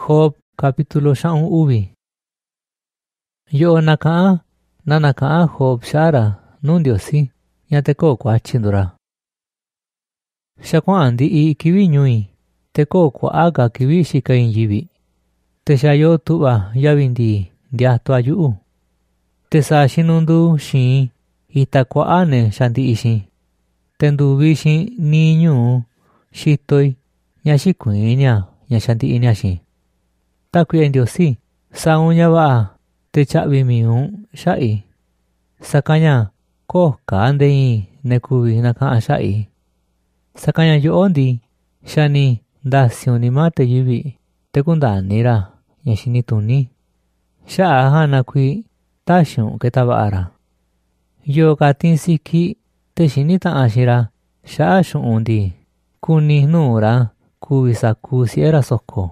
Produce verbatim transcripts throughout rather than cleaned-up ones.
Job capítulo xa'un uvi. Yo'o naka'a na naka'a Job xa'ra nuu Ndiosi ña tekoo kuatyi ndo-ra. Xa kua'an ndi'i kivi ñui te koo kua'a ka kivi xika iin yivi, te xa yoo tu'va yavi ndii ndiatua yu'u. Te saa xinunduu xiin ita kua'a ne xa ndi'i xiin, te nduvi xiin nii ñuu xitoi ña xikuiin ña ña xa ndi'i ña xiin. Tákui'e Ndiosi, saun ña va'a te cha'vi miun xa'i, sakan ña koo ka nde iin ne kuvi naka'an xa'i. Sakan ña yo'o ndii xa ni ndasiun nima te yivi te kundani-ra ña xini tuni. Xa'a jan na kuii taxiun keta va'a-ra. Yoo ka tiin siki te xini ta'an xiin-ra xa'a xu'un ndii kuni nuu-ra kuvi sakuu sie'e-ra soko.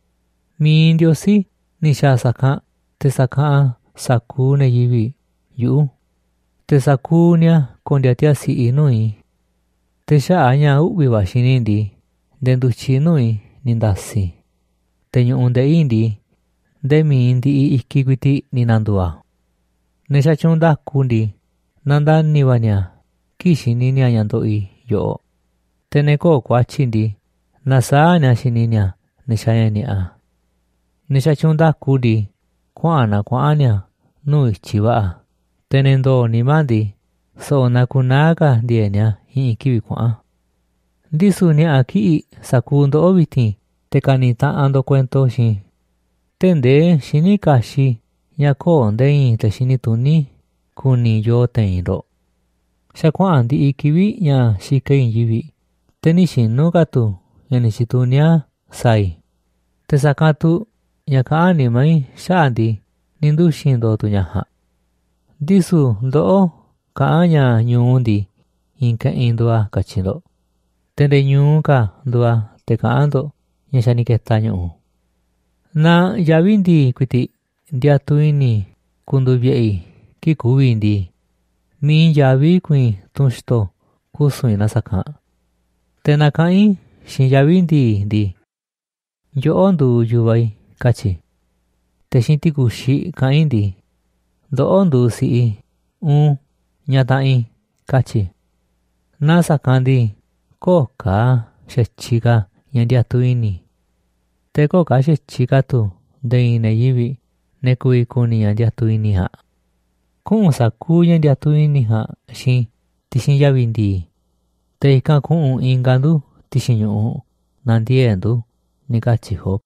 Mii Ndiosi ni xaa sakan te saka'an sakuu ne yivi yu'u, te sakuu ni'a kondiatia si'i nui. Te xa'a ña u'vi va xini ndii nde ndutyi nui ni ndasi, te ñu'u nde'i ndii nde mii ndi'i iki kuiti ni nandua. Ne xa tyuun ndaku ndii nandani va ni'a ki xini ni'a ña ndo'i yo'o, te ne koo kuatyi ndii nasaa ni'a xini ni'a ne xa ña ni'a. Ne xa tyuun ndaku ndii kua'an na kua'an ni'a nuu ityi va'a, te ne ndoo nima ndii so'o na kunaa ka ndie ni'a iin kivi kua'an. Ndisu ni'a ki'i sakuu ndo'o vitin te kani ta'an ndo kuento xiin, te ndee xini kaxi ña koo nde iin te xini tuni kuni yoo tein ndo. Xa kua'an ndi'i kivi ña xika iin yivi, te ni xinu ka tu ña ni chitunia sai, te sakan tu ña ka'an nimai xa'a ndii ni nduxin ndo tu ñaja. Ndisu ndo'o ka'an ña ñuu ndii iin ke'in ndua katyi ndo, te nde ñuu ka ndua te ka'an ndo ña xa ni keta ñu'u. Na yavi ndii kuiti ndiatu ini kunduvie'i ki kuvi ndii mii yavi kuiin tunxto kusuin na sakan. Te naka'in xiin yavi ndii ndii yo'o nduu yuvai katyi, te xiin tikuxi ka'in ndii ndo'o nduu si'i uun ña ta'in katyi. Na sakan ndii koo ka xetyi ka ña ndiatu ini, te koo ka xetyi ka tu nde iin ne yivi ne kuvi kuni ña ndiatu ini jan. Ku'un sakuu ña ndiatu ini jan xiin tixin yavi ndii, te ikan ku'un inga ndu tixin ñu'u nandiee ndu, ni katyi Job.